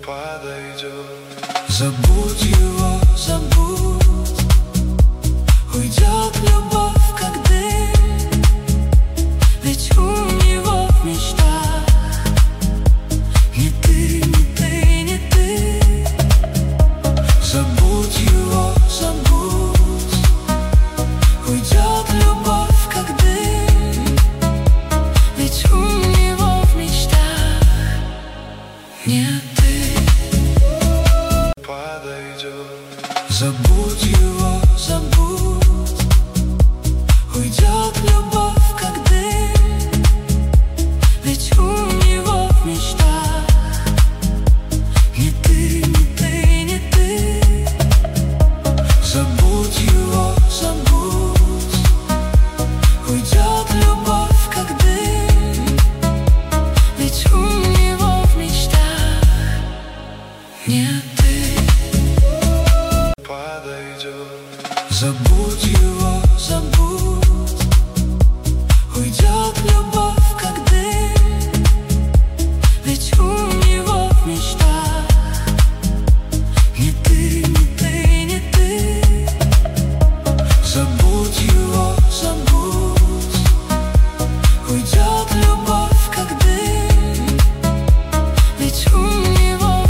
подойдет. Забудь его, забудь. Уйдет любовь, как дым, ведь у него в мечтах не ты, не ты, не ты. Забудь его, забудь. Уйдет любовь, как дым, ведь у него в мечтах не ты. Подойдет. Забудь его, забудь. Уйдет любовь, как дым, ведь у него в мечтах не ты, не ты, не ты. Забудь его, забудь. Уйдет любовь, как дым, ведь у него в мечтах не ты. Подойдет. Забудь.